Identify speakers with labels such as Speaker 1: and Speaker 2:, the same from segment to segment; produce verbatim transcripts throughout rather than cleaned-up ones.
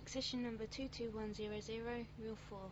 Speaker 1: accession number two two one zero zero, Reel four.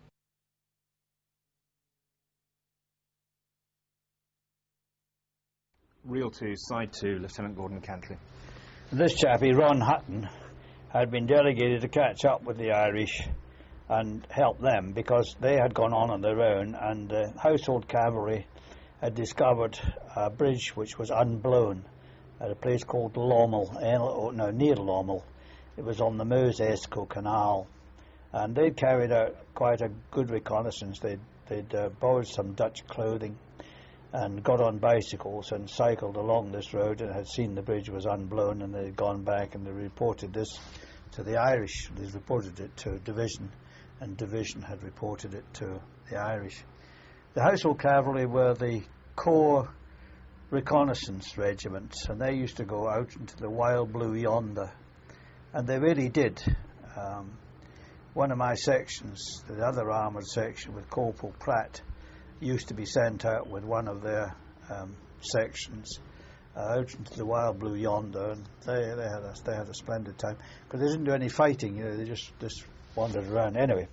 Speaker 2: Reel two, Side two, Lieutenant Gordon Cantley.
Speaker 3: This chappie, Ron Hutton, had been delegated to catch up with the Irish and help them because they had gone on on their own, and the household cavalry had discovered a bridge which was unblown at a place called Lommel, no, near Lommel. It was on the Meuse-Escaut Canal, and they'd carried out quite a good reconnaissance. They'd, they'd uh, borrowed some Dutch clothing and got on bicycles and cycled along this road and had seen the bridge was unblown, and they'd gone back and they reported this to the Irish. They reported it to Division, and Division had reported it to the Irish. The Household Cavalry were the core reconnaissance regiments, and they used to go out into the wild blue yonder, and they really did. Um, one of my sections, the other armoured section with Corporal Pratt, used to be sent out with one of their um, sections uh, out into the wild blue yonder, and they they had a, they had a splendid time because they didn't do any fighting. You know, they just just wandered around. Anyway,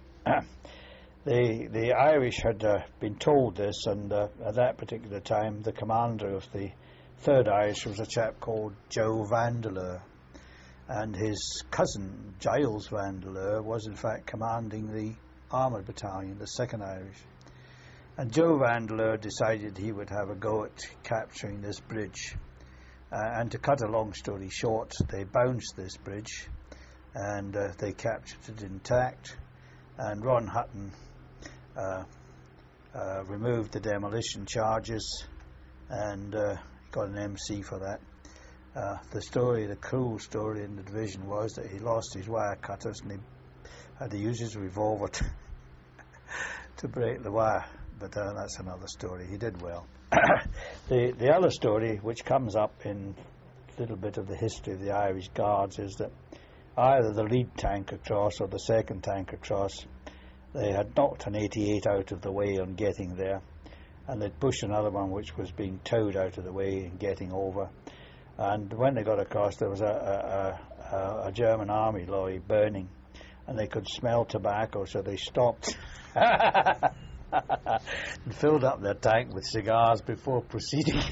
Speaker 3: the the Irish had uh, been told this, and uh, at that particular time, the commander of the Third Irish was a chap called Joe Vandeleur, and his cousin Giles Vandeleur was in fact commanding the armoured battalion, the Second Irish. And Joe Vandeleur decided he would have a go at capturing this bridge. Uh, and to cut a long story short, they bounced this bridge and uh, they captured it intact. And Ron Hutton uh, uh, removed the demolition charges and uh, got an M C for that. Uh, the story, the cruel story in the division was that he lost his wire cutters and he had to use his revolver to, to break the wire. But uh, that's another story. He did well. the the other story, which comes up in a little bit of the history of the Irish Guards, is that either the lead tank across or the second tank across, they had knocked an eighty-eight out of the way on getting there, and they'd pushed another one which was being towed out of the way and getting over. And when they got across, there was a, a, a, a German army lorry burning, and they could smell tobacco, so they stopped and filled up their tank with cigars before proceeding.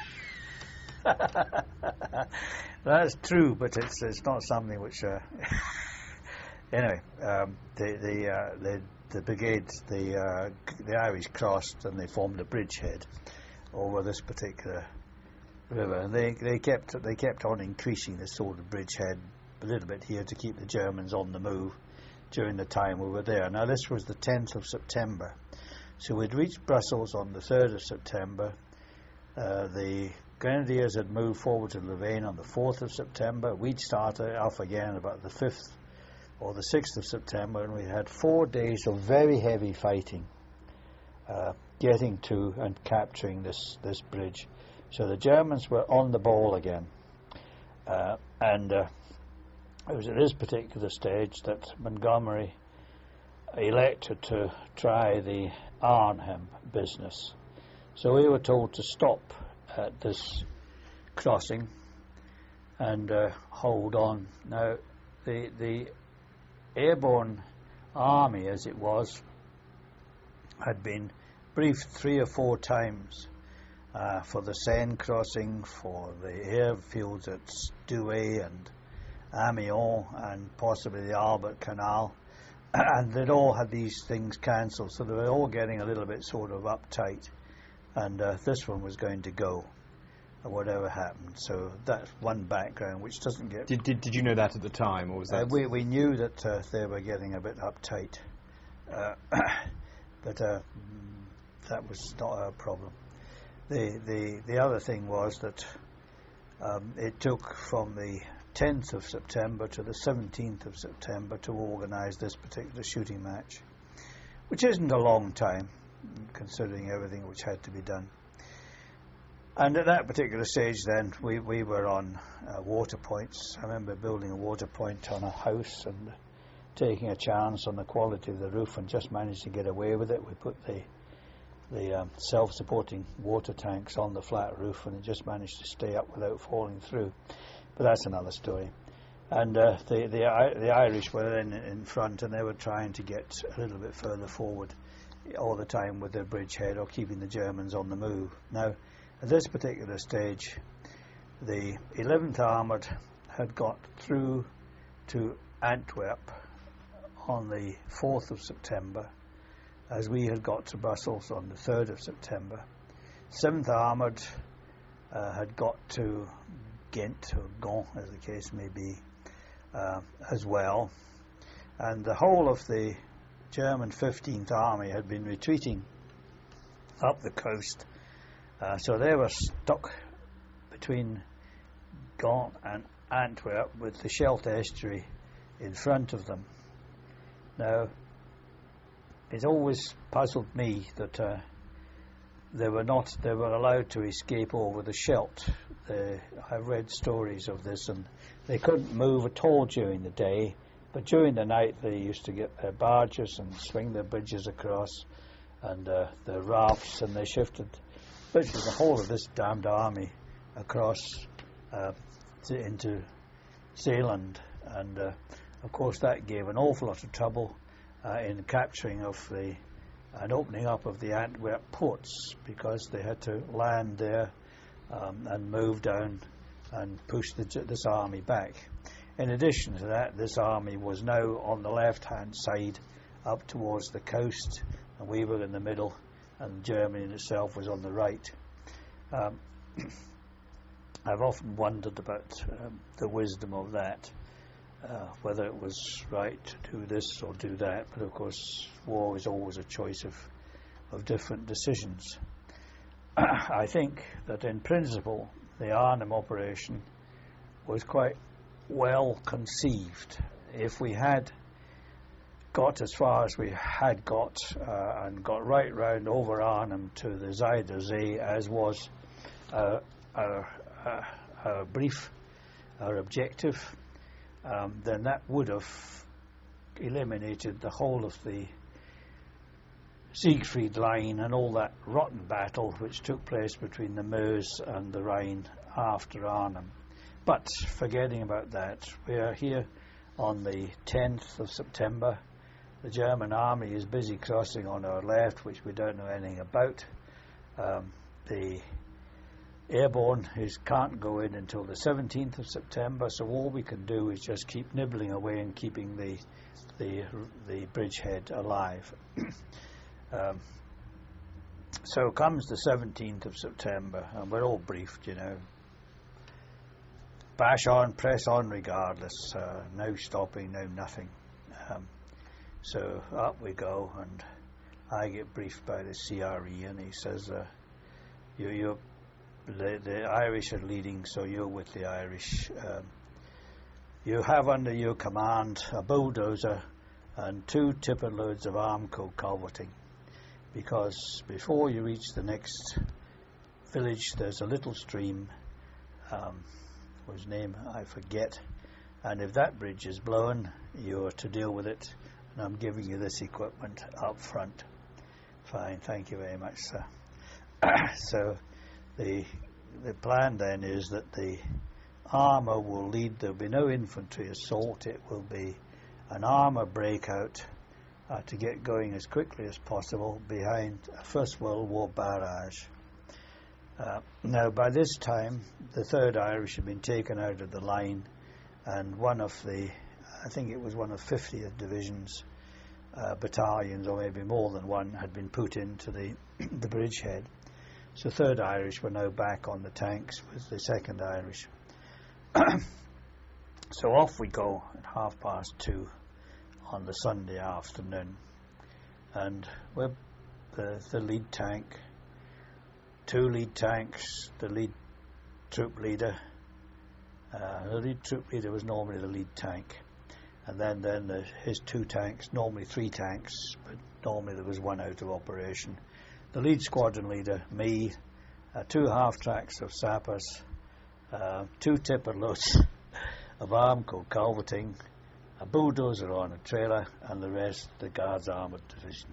Speaker 3: That's true, but it's it's not something which. Uh, anyway, um, the the, uh, the the brigade, the uh, the Irish crossed and they formed a bridgehead over this particular river, and they they kept they kept on increasing this sort of bridgehead a little bit here to keep the Germans on the move during the time we were there. Now this was the tenth of September. So we'd reached Brussels on the third of September. Uh, the Grenadiers had moved forward to Louvain on the fourth of September. We'd started off again about the fifth or the sixth of September, and we had four days of very heavy fighting, uh, getting to and capturing this, this bridge. So the Germans were on the ball again. Uh, and uh, it was at this particular stage that Montgomery elected to try the Arnhem business. So we were told to stop at this crossing and uh, hold on. Now, the the airborne army, as it was, had been briefed three or four times uh, for the Seine crossing, for the airfields at Douai and Amiens, and possibly the Albert Canal. And they'd all had these things cancelled, so they were all getting a little bit sort of uptight. And uh, this one was going to go, or whatever happened. So that's one background, which doesn't get...
Speaker 2: Did did, did you know that at the time, or was that...
Speaker 3: Uh, we, we knew that uh, they were getting a bit uptight. Uh, but uh, that was not a problem. The, the, the other thing was that um, it took from the tenth of September to the seventeenth of September to organise this particular shooting match, which isn't a long time, considering everything which had to be done. And at that particular stage then, we, we were on uh, water points. I remember building a water point on a house and taking a chance on the quality of the roof and just managed to get away with it. We put the the um, self-supporting water tanks on the flat roof, and it just managed to stay up without falling through. But that's another story. And uh, the, the I- the Irish were then in front, and they were trying to get a little bit further forward all the time with their bridgehead or keeping the Germans on the move. Now, at this particular stage, the eleventh Armoured had got through to Antwerp on the fourth of September, as we had got to Brussels on the third of September. seventh Armoured uh, had got to Ghent, or Gand, as the case may be, uh, as well. And the whole of the German fifteenth Army had been retreating up the coast. Uh, so they were stuck between Gand and Antwerp with the Scheldt estuary in front of them. Now, it always puzzled me that uh, they were not they were allowed to escape over the Scheldt. The, I've read stories of this, and they couldn't move at all during the day, but during the night they used to get their barges and swing their bridges across, and uh, their rafts, and they shifted literally the whole of this damned army across uh, to, into Zeeland, and uh, of course that gave an awful lot of trouble uh, in capturing of the and opening up of the Antwerp ports, because they had to land there um, and move down and push the, this army back. In addition to that, this army was now on the left-hand side up towards the coast, and we were in the middle, and Germany in itself was on the right. Um, I've often wondered about um, the wisdom of that, uh, whether it was right to do this or do that, but of course war is always a choice of, of different decisions. I think that in principle the Arnhem operation was quite well conceived. If we had got as far as we had got uh, and got right round over Arnhem to the Zuider Zee, as was uh, our, our, our brief, our objective, um, then that would have eliminated the whole of the Siegfried Line and all that rotten battle which took place between the Meuse and the Rhine after Arnhem. But forgetting about that, we are here on the tenth of September. The German army is busy crossing on our left, which we don't know anything about. Um, the airborne is, can't go in until the seventeenth of September, so all we can do is just keep nibbling away and keeping the the, the bridgehead alive. um, so comes the seventeenth of September, and we're all briefed, you know. Bash on, press on regardless, uh, no stopping, no nothing. Um, so up we go, and I get briefed by the C R E, and he says, uh, you, you're, the, the Irish are leading, so you're with the Irish. Um, you have under your command a bulldozer and two tipper loads of Armco culverting, because before you reach the next village there's a little stream, um, whose name I forget, and if that bridge is blown, you're to deal with it, and I'm giving you this equipment up front. Fine, thank you very much, sir. So the the plan then is that the armour will lead, there'll be no infantry assault, it will be an armour breakout uh, to get going as quickly as possible behind a First World War barrage. Uh, now, by this time, the third Irish had been taken out of the line, and one of the, I think it was one of fiftieth Division's uh, battalions, or maybe more than one, had been put into the, the bridgehead. So third Irish were now back on the tanks with the second Irish. So off we go at half past two on the Sunday afternoon, and we're the, the lead tank, two lead tanks, the lead troop leader. Uh, the lead troop leader was normally the lead tank, and then then the, his two tanks, normally three tanks, but normally there was one out of operation. The lead squadron leader, me, uh, two half tracks of sappers, uh, two tipper loads of Armco culverting, a bulldozer on a trailer, and the rest the Guards Armoured Division.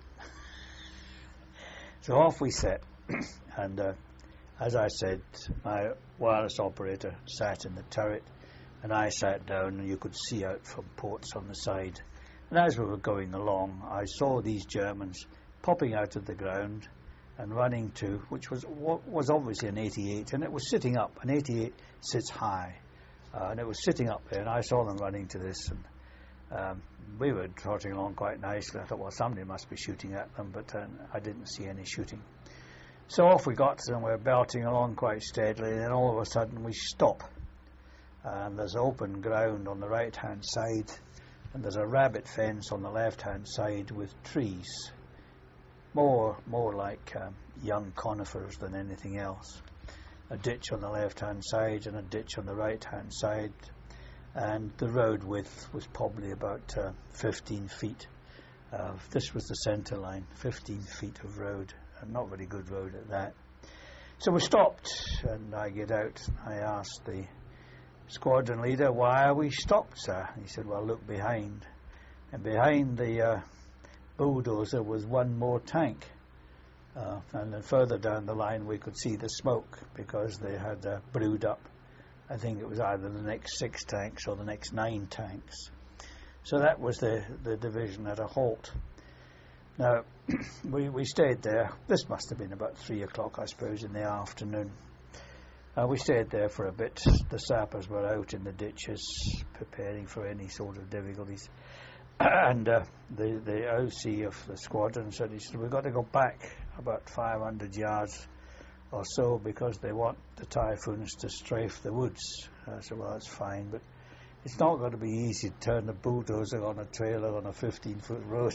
Speaker 3: So off we set, and uh, as I said, my wireless operator sat in the turret, and I sat down, and you could see out from ports on the side. And as we were going along, I saw these Germans popping out of the ground and running to, which was was obviously an eighty-eight, and it was sitting up. An eighty-eight sits high, uh, and it was sitting up there, and I saw them running to this, and um, we were trotting along quite nicely. I thought, well, somebody must be shooting at them, but uh, I didn't see any shooting. So off we got, and we were belting along quite steadily, and then all of a sudden we stop. And there's open ground on the right-hand side, and there's a rabbit fence on the left-hand side with trees, more more like um, young conifers than anything else. A ditch on the left-hand side and a ditch on the right-hand side, and the road width was probably about uh, fifteen feet. Uh, this was the centre line, fifteen feet of road, and not very good road at that. So we stopped, and I get out. I asked the squadron leader, "Why are we stopped, sir?" He said, "Well, look behind." And behind the uh, bulldozer was one more tank. Uh, and then further down the line we could see the smoke, because they had uh, brewed up, I think it was either the next six tanks or the next nine tanks. So that was the, the division at a halt. Now, we, we stayed there. This must have been about three o'clock, I suppose, in the afternoon. Uh, we stayed there for a bit. The sappers were out in the ditches preparing for any sort of difficulties. And uh, the, the O C of the squadron said, he said, "We've got to go back about five hundred yards or so, because they want the Typhoons to strafe the woods." I said, "Well, that's fine, but it's not going to be easy to turn a bulldozer on a trailer on a fifteen-foot road."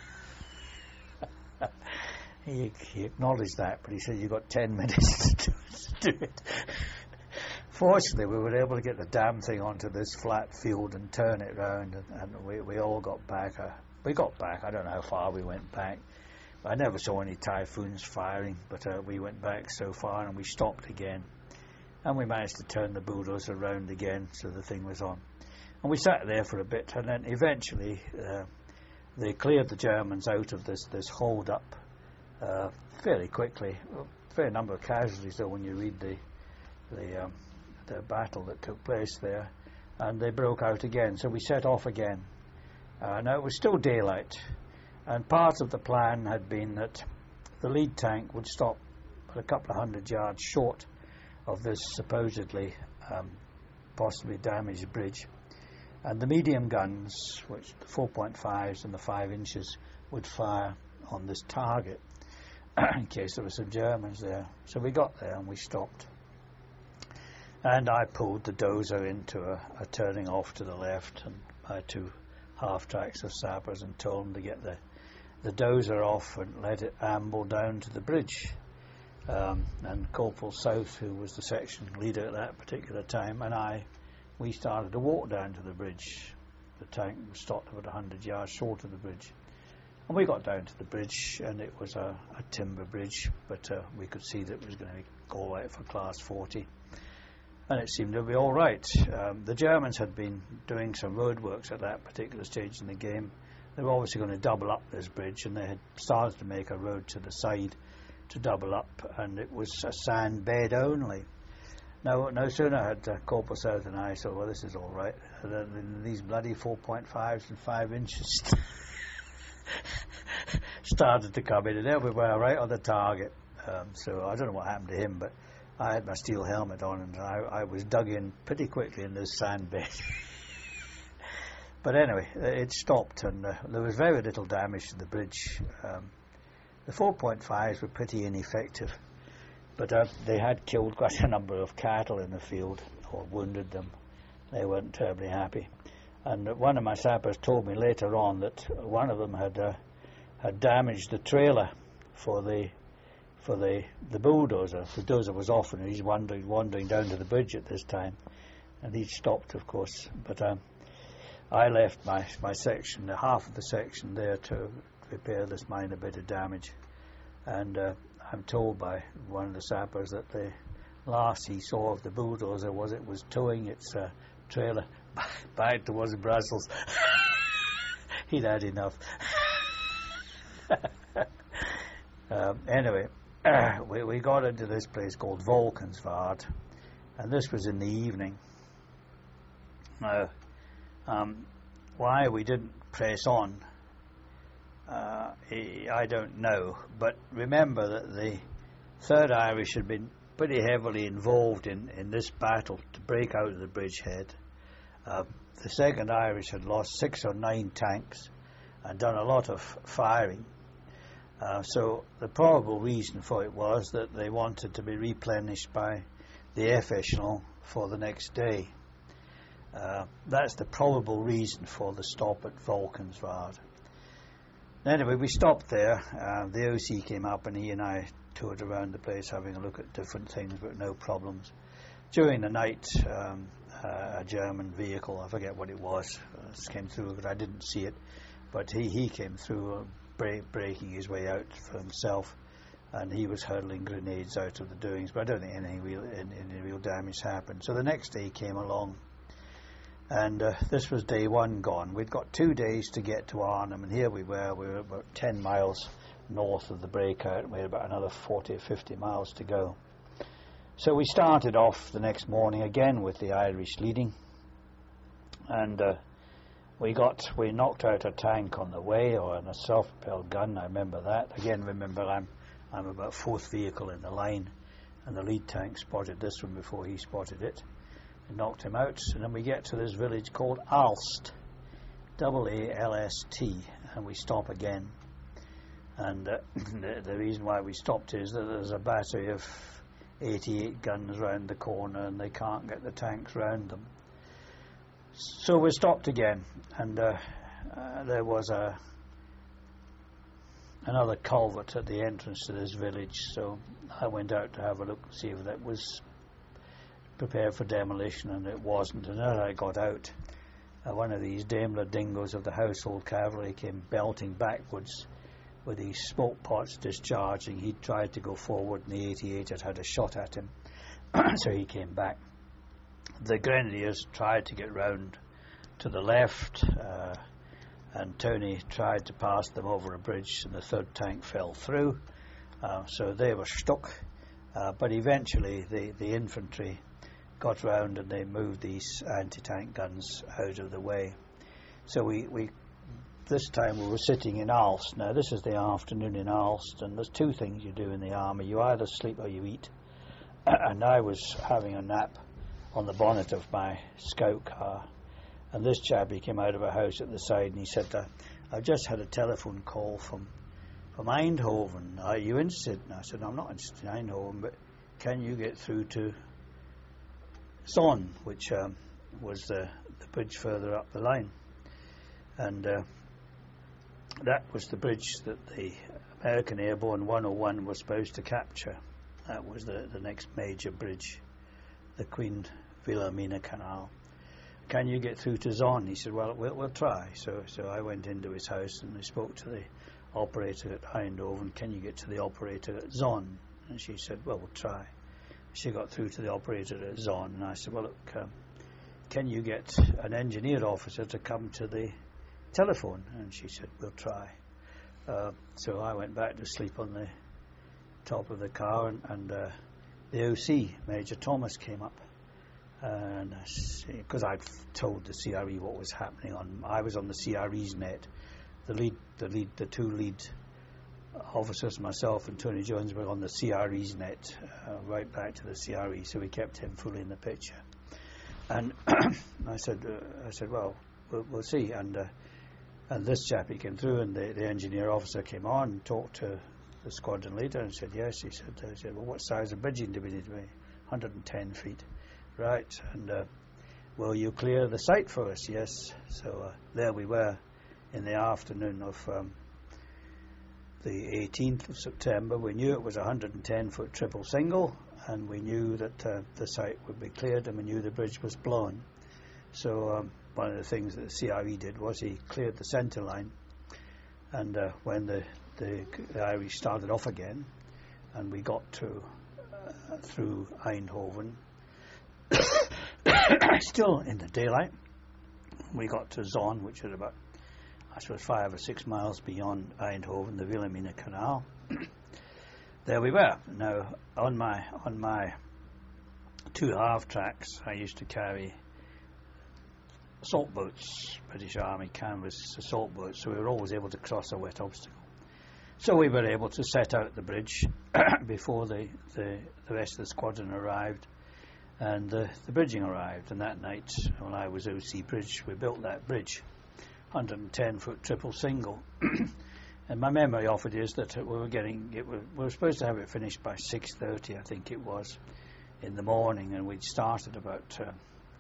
Speaker 3: he, he acknowledged that, but he said, "You've got ten minutes to do it." Fortunately, we were able to get the damn thing onto this flat field and turn it round, and, and we, we all got back. Uh, we got back. I don't know how far we went back. I never saw any Typhoons firing, but uh, we went back so far, and we stopped again. And we managed to turn the bulldozer around again, so the thing was on. And we sat there for a bit, and then eventually uh, they cleared the Germans out of this, this hold-up uh, fairly quickly. A fair number of casualties, though, when you read the the, um, the battle that took place there. And they broke out again, so we set off again. Uh, now, it was still daylight, and part of the plan had been that the lead tank would stop at a couple of hundred yards short of this supposedly um, possibly damaged bridge, and the medium guns, which the four point fives and the five inches, would fire on this target in case there were some Germans there. So we got there and we stopped, and I pulled the dozer into a, a turning off to the left, and my two half tracks of sappers, and told them to get the the dozer off and let it amble down to the bridge. Um, and Corporal South, who was the section leader at that particular time, and I, we started to walk down to the bridge. The tank was stopped about a hundred yards short of the bridge, and we got down to the bridge, and it was a, a timber bridge, but uh, we could see that it was going to go out for class forty, and it seemed to be all right. Um, the Germans had been doing some roadworks at that particular stage in the game. They were obviously going to double up this bridge, and they had started to make a road to the side to double up, and it was a sand bed only. No, no sooner had uh, Corporal South and I said, "Well, this is all right," and then these bloody four point fives and five inches started to come in, and there we were right on the target. Um, so I don't know what happened to him, but I had my steel helmet on, and I, I was dug in pretty quickly in this sand bed. But anyway, it stopped, and uh, there was very little damage to the bridge. Um, the four point fives were pretty ineffective, but uh, they had killed quite a number of cattle in the field, or wounded them. They weren't terribly happy. And uh, one of my sappers told me later on that one of them had uh, had damaged the trailer for the for the the bulldozer. The dozer was off, and he's wandering wandering down to the bridge at this time, and he'd stopped, of course. But um, I left my, my section, half of the section there, to repair this minor bit of damage. And uh, I'm told by one of the sappers that the last he saw of the bulldozer was it was towing its uh, trailer back towards Brussels. He'd had enough. um, anyway, uh, we, we got into this place called Valkenswaard, and this was in the evening. Now, um, why we didn't press on, uh, I don't know. But remember that the Third Irish had been pretty heavily involved in, in this battle to break out of the bridgehead. Uh, the Second Irish had lost six or nine tanks and done a lot of firing. Uh, so the probable reason for it was that they wanted to be replenished by the F echelon for the next day. Uh, that's the probable reason for the stop at Valkenswaard. Anyway, we stopped there. Uh, the O C came up and he and I toured around the place having a look at different things, but no problems. During the night, um, uh, a German vehicle, I forget what it was, uh, came through, but I didn't see it. But he, he came through, uh, break, breaking his way out for himself, and he was hurling grenades out of the doings, but I don't think anything real, any, any real damage happened. So the next day came along, and uh, this was day one gone. We'd got two days to get to Arnhem, and here we were, we were about ten miles north of the breakout, and we had about another forty or fifty miles to go. So we started off the next morning again with the Irish leading, and uh, we got, we knocked out a tank on the way, or a self-propelled gun, I remember that. Again, remember I'm, I'm about fourth vehicle in the line, and the lead tank spotted this one before he spotted it. We knocked him out, and then we get to this village called Alst, double A L S T, and we stop again. And uh, the, the reason why we stopped is that there's a battery of eighty-eight guns round the corner, and they can't get the tanks round them. So we stopped again, and uh, uh, there was a another culvert at the entrance to this village, so I went out to have a look and see if that was prepared for demolition, and it wasn't. And as I got out, uh, one of these Daimler dingoes of the household cavalry came belting backwards with these smoke pots discharging. He tried to go forward, and the eighty-eight had had a shot at him, so he came back. The Grenadiers tried to get round to the left, uh, and Tony tried to pass them over a bridge, and the third tank fell through, uh, so they were stuck. Uh, but eventually the, the infantry got round and they moved these anti-tank guns out of the way. So we, we this time we were sitting in Alst. Now this is the afternoon in Alst, and there's two things you do in the army. You either sleep or you eat. And I was having a nap on the bonnet of my scout car, and this chappie came out of a house at the side, and he said, uh, I've just had a telephone call from from Eindhoven. Are you interested? And I said, no, I'm not interested in Eindhoven, but can you get through to Zon, which um, was the, the bridge further up the line. And uh, that was the bridge that the American Airborne one oh one was supposed to capture. That was the, the next major bridge, the Queen Wilhelmina Canal. Can you get through to Zon? He said, well, we'll, we'll try. So so I went into his house and I spoke to the operator at Eindhoven. Can you get to the operator at Zon? And she said, well, we'll try. She got through to the operator at Zon, and I said, well, look, um, can you get an engineer officer to come to the telephone? And she said, we'll try. Uh, so I went back to sleep on the top of the car, and, and uh, the O C, Major Thomas, came up. And because I'd told the C R E what was happening, on I was on the C R E's net. The lead, the lead, the two lead officers, myself and Tony Jones, were on the C R E's net, uh, right back to the C R E. So we kept him fully in the picture. And I said, uh, I said, well, we'll, we'll see. And uh, and this chappie came through, and the, the engineer officer came on and talked to the squadron leader and said, yes. He said, I said, well, what size of bridging do we need? one hundred ten feet. Right, and uh, will you clear the site for us? Yes. So uh, there we were in the afternoon of um, the eighteenth of September. We knew it was a one hundred ten foot triple single, and we knew that uh, the site would be cleared, and we knew the bridge was blown. So um, one of the things that the C R E did was he cleared the centre line, and uh, when the, the, the Irish started off again, and we got to uh, through Eindhoven, still in the daylight, we got to Zon, which was about, I suppose, five or six miles beyond Eindhoven, the Wilhelmina Canal. There we were. Now, on my on my two half tracks, I used to carry assault boats, British Army canvas assault boats, so we were always able to cross a wet obstacle. So we were able to set out the bridge before the, the, the rest of the squadron arrived, and uh, the bridging arrived. And that night, when I was O C Bridge, we built that bridge, one hundred ten foot triple single. And my memory of it is that we were getting it. We were supposed to have it finished by six thirty, I think it was, in the morning, and we'd started about uh,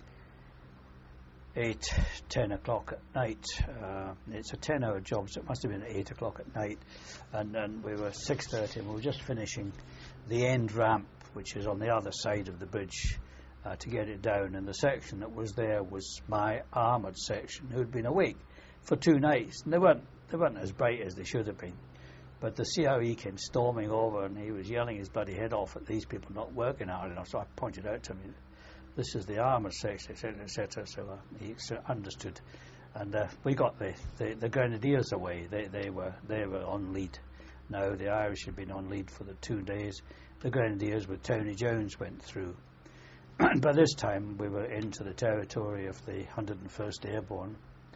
Speaker 3: eight, ten o'clock at night. Uh, it's a ten-hour job, so it must have been eight o'clock at night, and, and we were six thirty, and we were just finishing the end ramp, which is on the other side of the bridge, uh, to get it down. And the section that was there was my armoured section, who'd been awake for two nights, and they weren't they weren't as bright as they should have been. But the C R E came storming over, and he was yelling his bloody head off at these people not working hard enough. So I pointed out to him, this is the armoured section, et cetera, et cetera. So uh, he understood, and uh, we got the, the, the Grenadiers away. They they were they were on lead. Now the Irish had been on lead for the two days. The Grenadiers with Tony Jones went through, and by this time we were into the territory of the one hundred and first Airborne.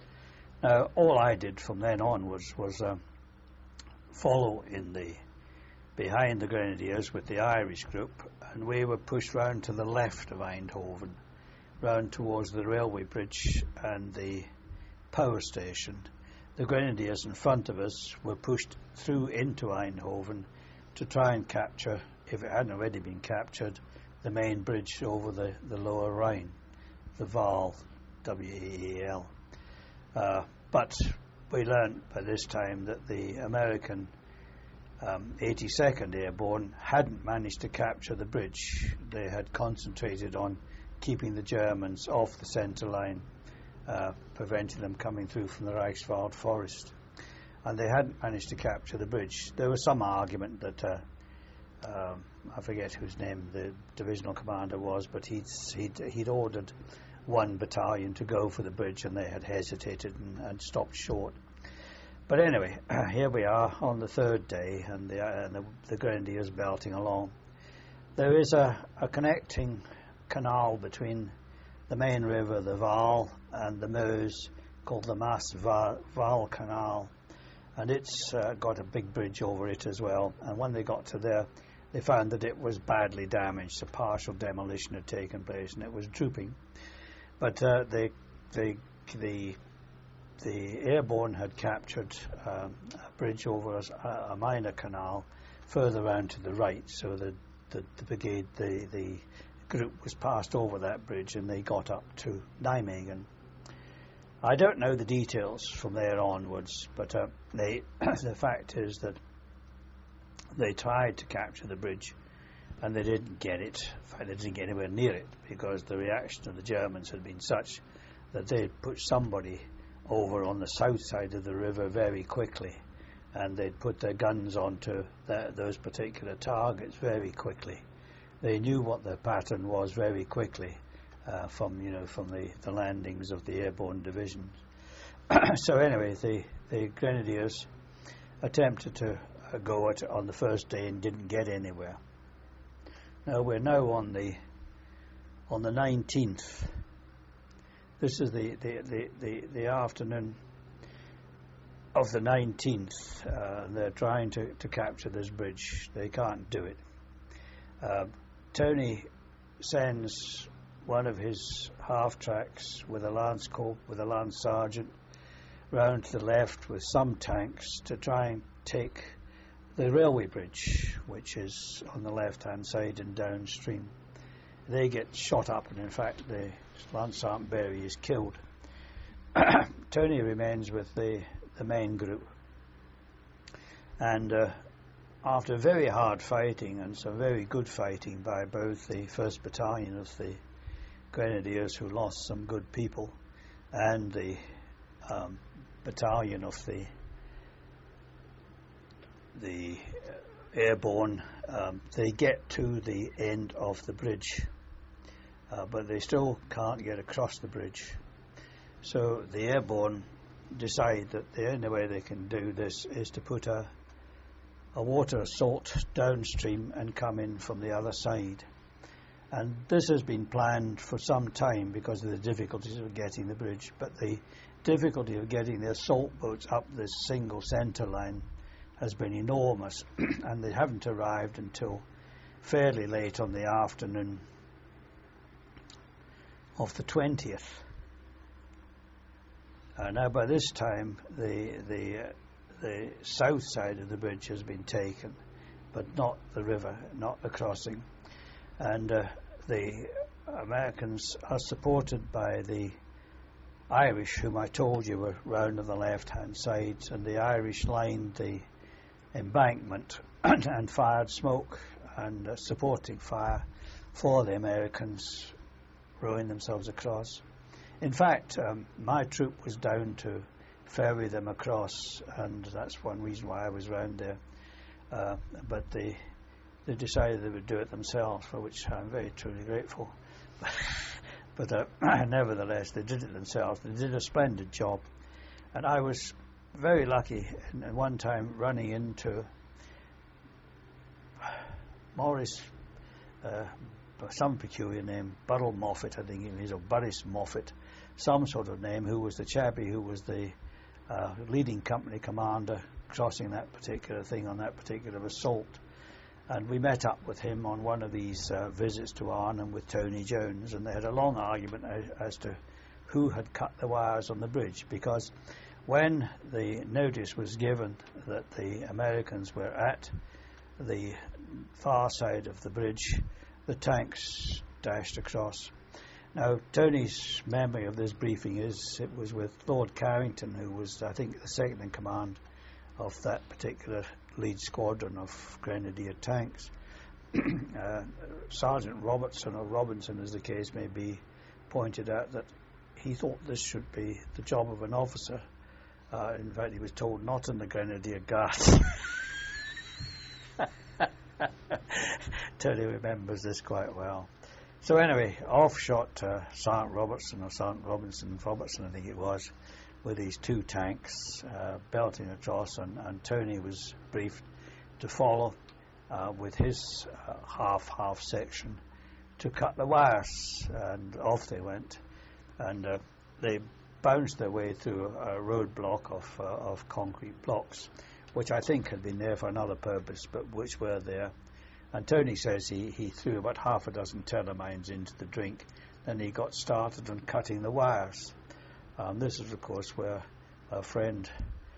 Speaker 3: Now all I did from then on was was um, follow in the behind the Grenadiers with the Irish group, and we were pushed round to the left of Eindhoven, round towards the railway bridge and the power station. The Grenadiers in front of us were pushed through into Eindhoven to try and capture, if it hadn't already been captured, the main bridge over the, the lower Rhine, the Waal, W A E L. Uh, but we learned by this time that the American um, eighty-second Airborne hadn't managed to capture the bridge. They had concentrated on keeping the Germans off the centre line, uh, preventing them coming through from the Reichswald forest. And they hadn't managed to capture the bridge. There was some argument that, uh, um, I forget whose name the divisional commander was, but he'd, he'd, he'd ordered one battalion to go for the bridge, and they had hesitated and, and stopped short. But anyway, uh, here we are on the third day, and the, uh, the, the Grenadiers belting along. There is a, a connecting canal between the main river, the Waal, and the Meuse, called the Maas Waal Canal, and it's uh, got a big bridge over it as well. And when they got to there, they found that it was badly damaged. A partial demolition had taken place, and it was drooping. But uh, the the the the Airborne had captured um, a bridge over a, a minor canal further round to the right, so the the, the brigade, the the group was passed over that bridge, and they got up to Nijmegen. I don't know the details from there onwards, but uh, they the fact is that they tried to capture the bridge, and they didn't get it. In fact, they didn't get anywhere near it, because the reaction of the Germans had been such that they'd put somebody over on the south side of the river very quickly, and they'd put their guns onto the, those particular targets very quickly. They knew what their pattern was very quickly uh, from you know from the, the landings of the airborne divisions. So anyway, the the Grenadiers attempted to uh, go at it on the first day and didn't get anywhere. Now we're now on the on the nineteenth. This is the the, the, the, the afternoon of the nineteenth. Uh, they're trying to, to capture this bridge. They can't do it. Uh, Tony sends one of his half-tracks with a lance corps, with a lance sergeant, round to the left with some tanks to try and take the railway bridge, which is on the left-hand side and downstream. They get shot up, and in fact the Lance Sergeant Berry is killed. Tony remains with the, the main group, and uh, after very hard fighting and some very good fighting by both the first Battalion of the Grenadiers, who lost some good people, and the um, Battalion of the the Airborne, um, they get to the end of the bridge, uh, but they still can't get across the bridge. So the Airborne decide that the only way they can do this is to put a, a water assault downstream and come in from the other side. And this has been planned for some time because of the difficulties of getting the bridge, but the difficulty of getting the assault boats up this single centre line has been enormous, and they haven't arrived until fairly late on the afternoon of the twentieth. Uh, now, by this time, the the uh, the south side of the bridge has been taken, but not the river, not the crossing, and uh, the Americans are supported by the Irish, whom I told you were round on the left-hand side, and the Irish lined the embankment and, and fired smoke and uh, supporting fire for the Americans rowing themselves across. In fact, um, my troop was down to ferry them across, and that's one reason why I was round there. Uh, but they they decided they would do it themselves, for which I'm very truly grateful. But uh, nevertheless, they did it themselves. They did a splendid job, and I was very lucky in, in one time running into Maurice, uh, some peculiar name, Burrell Moffat, I think it is, or Burris Moffat, some sort of name, who was the chappie who was the uh, leading company commander crossing that particular thing on that particular assault. And we met up with him on one of these uh, visits to Arnhem with Tony Jones, and they had a long argument as, as to who had cut the wires on the bridge, because when the notice was given that the Americans were at the far side of the bridge, the tanks dashed across. Now, Tony's memory of this briefing is it was with Lord Carrington, who was, I think, the second in command of that particular lead squadron of Grenadier tanks. uh, Sergeant Robertson, or Robinson as the case may be, pointed out that he thought this should be the job of an officer. Uh, in fact, he was told not in the Grenadier Guards. Tony remembers this quite well. So anyway, off shot uh, Sergeant Robertson, or Sergeant Robinson, Robertson I think it was, with these two tanks uh, belting across, and, and Tony was briefed to follow uh, with his uh, half half section to cut the wires, and off they went, and uh, they bounced their way through a roadblock of uh, of concrete blocks, which I think had been there for another purpose, but which were there. And Tony says he, he threw about half a dozen telemines into the drink, then he got started on cutting the wires. Um, this is, of course, where a friend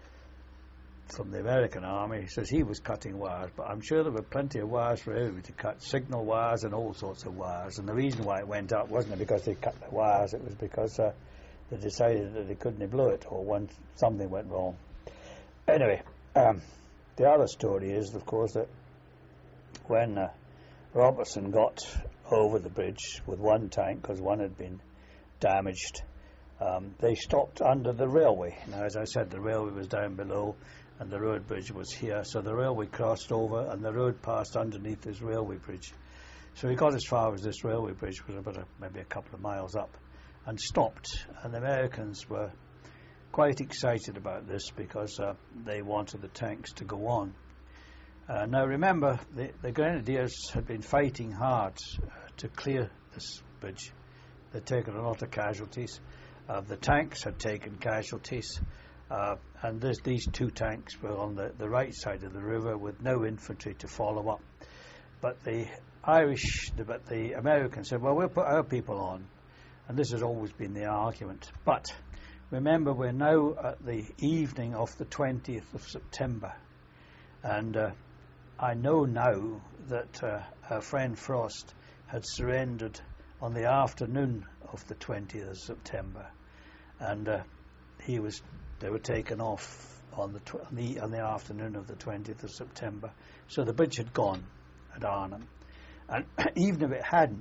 Speaker 3: from the American Army says he was cutting wires, but I'm sure there were plenty of wires for everybody to cut, signal wires and all sorts of wires. And the reason why it went up wasn't because they cut the wires, it was because uh, they decided that they couldn't blow it, or when something went wrong. Anyway, um, the other story is, of course, that when uh, Robertson got over the bridge with one tank, because one had been damaged, Um, they stopped under the railway. Now, as I said, the railway was down below and the road bridge was here, so the railway crossed over and the road passed underneath this railway bridge. So he got as far as this railway bridge, which was about a, maybe a couple of miles up, and stopped. And the Americans were quite excited about this because uh, they wanted the tanks to go on. Uh, now remember, the, the Grenadiers had been fighting hard uh, to clear this bridge. They'd taken a lot of casualties. Uh, the tanks had taken casualties, uh, and this, these two tanks were on the, the right side of the river with no infantry to follow up. But the Irish, the, but the Americans said, well, we'll put our people on. And this has always been the argument. But remember, we're now at the evening of the twentieth of September. And uh, I know now that uh, our friend Frost had surrendered on the afternoon of the twentieth of September. And uh, he was, they were taken off on the, tw- on the on the afternoon of the twentieth of September. So the bridge had gone at Arnhem. And even if it hadn't,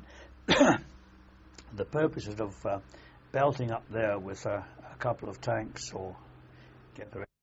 Speaker 3: the purposes of uh, belting up there with uh, a couple of tanks or get the